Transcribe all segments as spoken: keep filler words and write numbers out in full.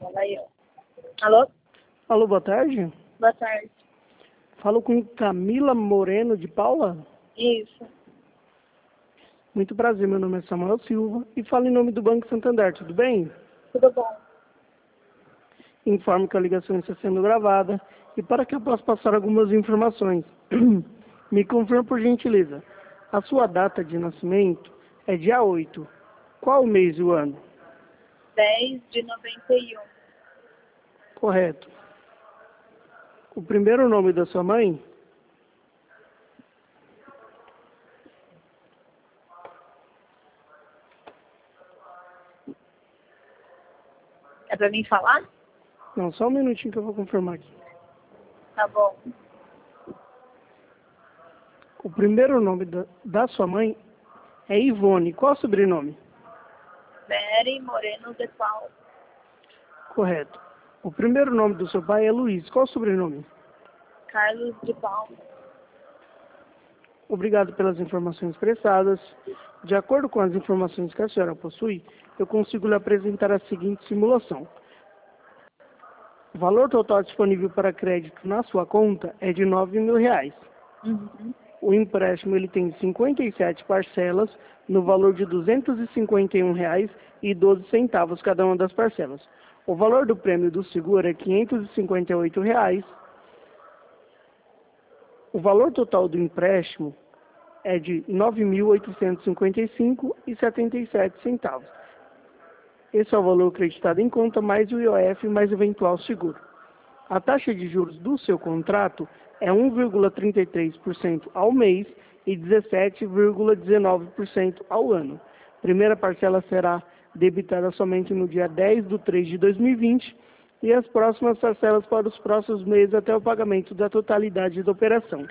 Fala aí, ó. Alô? Alô, boa tarde. Boa tarde. Falo com Camila Moreno de Paula. Isso. Muito prazer, meu nome é Samuel Silva e falo em nome do Banco Santander, tudo bem? Tudo bom? Informo que a ligação está sendo gravada e para que eu possa passar algumas informações. Me confirma por gentileza. A sua data de nascimento é dia oito. Qual o mês e o ano? dez de noventa e um. Correto. O primeiro nome da sua mãe? É pra mim falar? Não, só um minutinho que eu vou confirmar aqui. Tá bom. O primeiro nome da, da sua mãe é Ivone. Qual o sobrenome? Mary Moreno de Paula. Correto. O primeiro nome do seu pai é Luiz. Qual o sobrenome? Carlos de Paula. Obrigado pelas informações prestadas. De acordo com as informações que a senhora possui, eu consigo lhe apresentar a seguinte simulação. O valor total disponível para crédito na sua conta é de nove mil reais. Uhum. O empréstimo ele tem cinquenta e sete parcelas no valor de duzentos e cinquenta e um reais e doze centavos cada uma das parcelas. O valor do prêmio do seguro é quinhentos e cinquenta e oito reais. O valor total do empréstimo é de nove mil oitocentos e cinquenta e cinco reais e setenta e sete centavos. Esse é o valor acreditado em conta mais o I O F mais eventual seguro. A taxa de juros do seu contrato é um vírgula trinta e três por cento ao mês e dezessete vírgula dezenove por cento ao ano. A primeira parcela será debitada somente no dia dez de três de dois mil e vinte e as próximas parcelas para os próximos meses até o pagamento da totalidade da operação.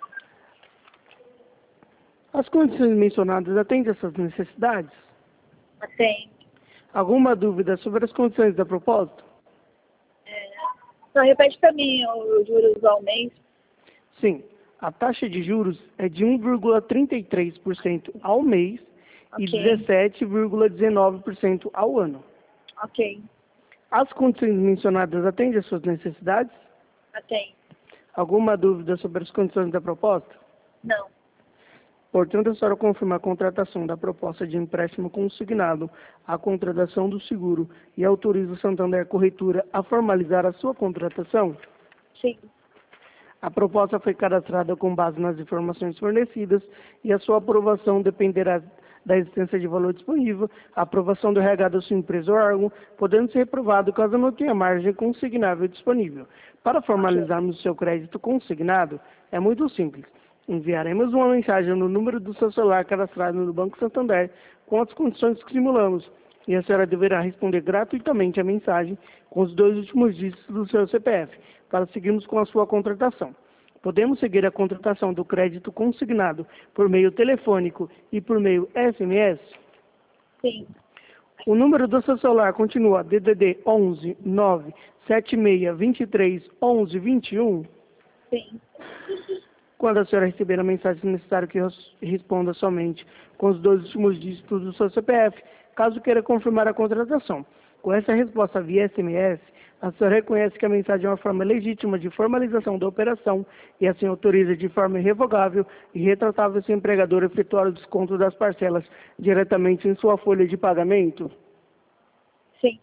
As condições mencionadas atendem essas necessidades? Tem. Alguma dúvida sobre as condições da proposta? É... Só repete pra mim os juros ao mês. Sim. A taxa de juros é de um vírgula trinta e três por cento ao mês Ok. e dezessete vírgula dezenove por cento ao ano. Ok. As condições mencionadas atendem às suas necessidades? Tem. Alguma dúvida sobre as condições da proposta? Não. Portanto, a senhora confirma a contratação da proposta de empréstimo consignado, a contratação do seguro e autoriza o Santander Corretora a formalizar a sua contratação? Sim. A proposta foi cadastrada com base nas informações fornecidas e a sua aprovação dependerá da existência de valor disponível, a aprovação do R H da sua empresa ou órgão, podendo ser reprovado caso não tenha margem consignável disponível. Para formalizarmos o seu crédito consignado, é muito simples. Enviaremos uma mensagem no número do seu celular cadastrado no Banco Santander com as condições que simulamos e a senhora deverá responder gratuitamente a mensagem com os dois últimos dígitos do seu C P F para seguirmos com a sua contratação. Podemos seguir a contratação do crédito consignado por meio telefônico e por meio S M S? Sim. O número do seu celular continua D D D onze nove sete seis dois três onze vinte e um? Sim. Quando a senhora receber a mensagem, é necessário que responda somente com os dois últimos dígitos do seu C P F, caso queira confirmar a contratação. Com essa resposta via S M S, a senhora reconhece que a mensagem é uma forma legítima de formalização da operação e assim autoriza de forma irrevogável e retratável seu empregador a efetuar o desconto das parcelas diretamente em sua folha de pagamento? Sim.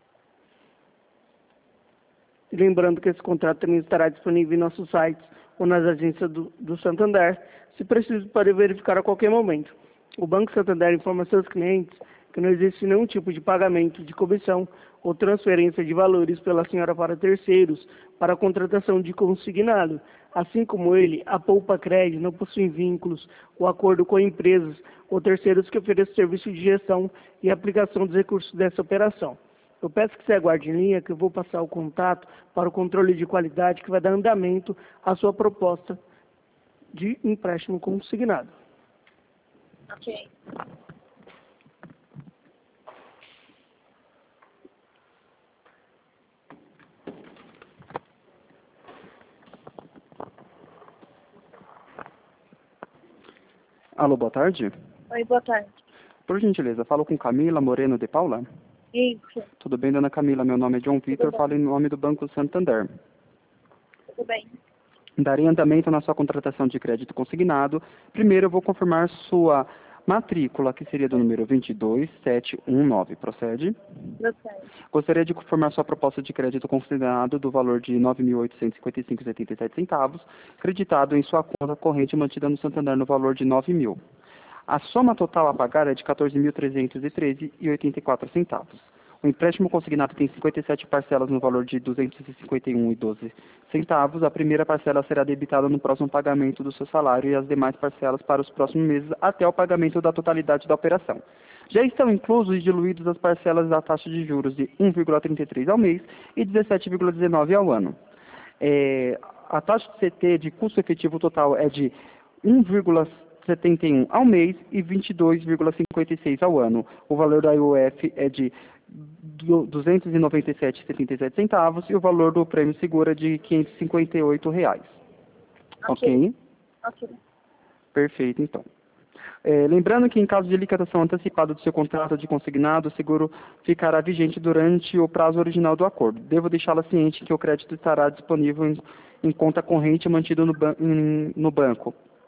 Lembrando que esse contrato também estará disponível em nossos sites ou nas agências do, do Santander, se preciso, pode verificar a qualquer momento. O Banco Santander informa seus clientes que não existe nenhum tipo de pagamento de comissão ou transferência de valores pela senhora para terceiros para a contratação de consignado. Assim como ele, a Poupa Crédito não possui vínculos ou acordo com empresas ou terceiros que ofereçam serviço de gestão e aplicação dos recursos dessa operação. Eu peço que você aguarde em linha, que eu vou passar o contato para o controle de qualidade que vai dar andamento à sua proposta de empréstimo consignado. Ok. Alô, boa tarde. Oi, boa tarde. Por gentileza, falo com Camila Moreno de Paula? Isso. Tudo bem, dona Camila? Meu nome é João Vitor, bem. falo em nome do Banco Santander. Tudo bem. Darei andamento na sua contratação de crédito consignado. Primeiro, eu vou confirmar sua matrícula, que seria do número dois dois sete um nove. Procede? Procede. Gostaria de confirmar sua proposta de crédito consignado do valor de nove mil oitocentos e cinquenta e cinco reais e setenta e sete centavos, creditado em sua conta corrente mantida no Santander no valor de nove mil. A soma total a pagar é de quatorze mil trezentos e treze reais e oitenta e quatro centavos. O empréstimo consignado tem cinquenta e sete parcelas no valor de duzentos e cinquenta e um reais e doze centavos. A primeira parcela será debitada no próximo pagamento do seu salário e as demais parcelas para os próximos meses até o pagamento da totalidade da operação. Já estão inclusos e diluídos as parcelas da taxa de juros de um vírgula trinta e três ao mês e dezessete vírgula dezenove ao ano. É, a taxa de C T de custo efetivo total é de um vírgula setenta e um ao mês e vinte e dois vírgula cinquenta e seis ao ano. O valor da I O F é de duzentos e noventa e sete reais e setenta e sete centavos e o valor do prêmio seguro é de quinhentos e cinquenta e oito reais. Ok? Ok. Perfeito, então. É, lembrando que em caso de liquidação antecipada do seu contrato de consignado, o seguro ficará vigente durante o prazo original do acordo. Devo deixá-la ciente que o crédito estará disponível em, em conta corrente mantida no, ban em, no banco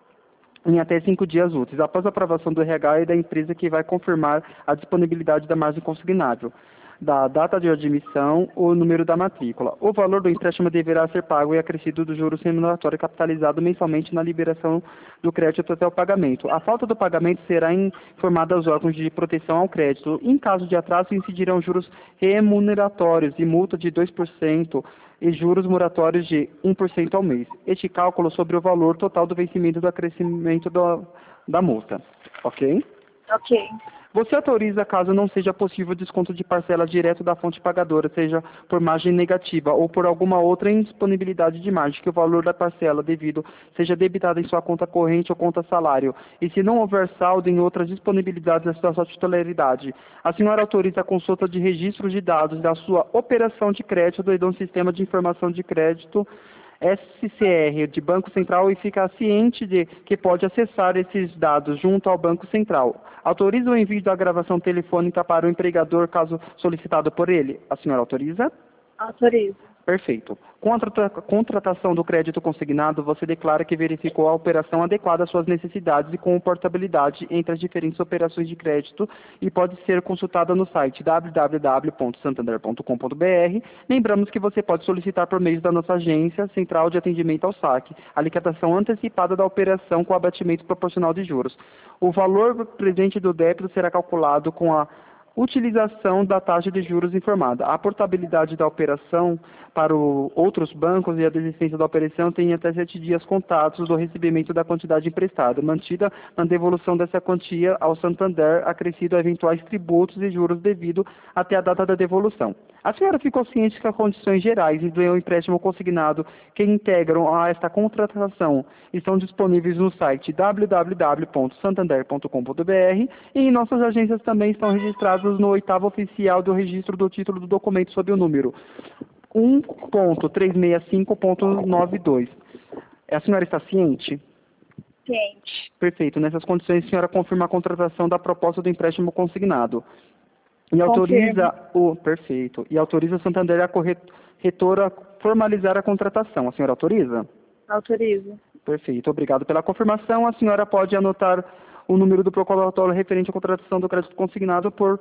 em até cinco dias úteis, após a aprovação do R H e da empresa que vai confirmar a disponibilidade da margem consignável, da data de admissão ou número da matrícula. O valor do empréstimo deverá ser pago e acrescido do juros remuneratório capitalizado mensalmente na liberação do crédito até o pagamento. A falta do pagamento será informada aos órgãos de proteção ao crédito. Em caso de atraso, incidirão juros remuneratórios e multa de dois por cento e juros moratórios de um por cento ao mês. Este cálculo sobre o valor total do vencimento do acrescimento do, da multa. Ok? Ok. Você autoriza, caso não seja possível, desconto de parcela direto da fonte pagadora, seja por margem negativa ou por alguma outra indisponibilidade de margem, que o valor da parcela devido seja debitado em sua conta corrente ou conta salário, e se não houver saldo em outras disponibilidades da sua titularidade. A senhora autoriza a consulta de registros de dados da sua operação de crédito do Sistema de Informação de Crédito S C R de Banco Central e fica ciente de que pode acessar esses dados junto ao Banco Central. Autoriza o envio da gravação telefônica para o empregador caso solicitado por ele? A senhora autoriza? Autorizo. Perfeito. Com a tra- contratação do crédito consignado, você declara que verificou a operação adequada às suas necessidades e comportabilidade entre as diferentes operações de crédito e pode ser consultada no site w w w ponto santander ponto com ponto b r. Lembramos que você pode solicitar por meio da nossa agência central de atendimento ao saque a liquidação antecipada da operação com abatimento proporcional de juros. O valor presente do débito será calculado com a utilização da taxa de juros informada. A portabilidade da operação para o, outros bancos e a desistência da operação tem até sete dias contados do recebimento da quantidade emprestada, mantida na devolução dessa quantia ao Santander, acrescido a eventuais tributos e juros devido até a data da devolução. A senhora ficou ciente que as condições gerais do empréstimo consignado que integram a esta contratação estão disponíveis no site w w w ponto santander ponto com ponto b r e em nossas agências também estão registradas no oitavo oficial do registro do título do documento sob o número um ponto trezentos e sessenta e cinco ponto noventa e dois. A senhora está ciente? Ciente. Perfeito. Nessas condições, a senhora confirma a contratação da proposta do empréstimo consignado. E autoriza o... Perfeito. E autoriza o Santander a corretora a formalizar a contratação. A senhora autoriza? Autorizo. Perfeito. Obrigado pela confirmação. A senhora pode anotar o número do protocolo referente à contratação do crédito consignado por...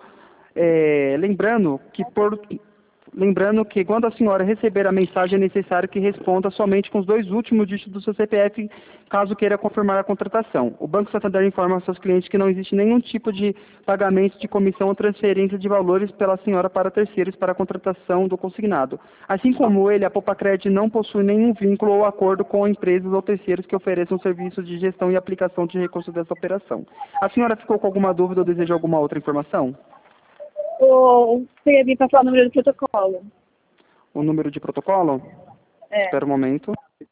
É, lembrando que por... Lembrando que quando a senhora receber a mensagem é necessário que responda somente com os dois últimos dígitos do seu C P F, caso queira confirmar a contratação. O Banco Santander informa aos seus clientes que não existe nenhum tipo de pagamento de comissão ou transferência de valores pela senhora para terceiros para a contratação do consignado. Assim como ele, a Popacred não possui nenhum vínculo ou acordo com empresas ou terceiros que ofereçam serviços de gestão e aplicação de recursos dessa operação. A senhora ficou com alguma dúvida ou deseja alguma outra informação? Ou você ia vir passar o número do protocolo? O número de protocolo? É. Espera um momento.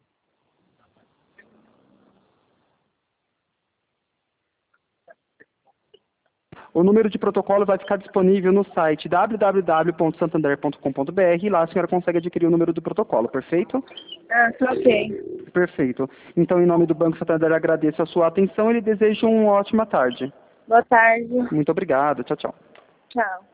O número de protocolo vai ficar disponível no site w w w ponto santander ponto com ponto b r e lá a senhora consegue adquirir o número do protocolo, perfeito? Ah, ok. Perfeito. Então, em nome do Banco Santander, agradeço a sua atenção e lhe desejo uma ótima tarde. Boa tarde. Muito obrigado. Tchau, tchau. Tchau.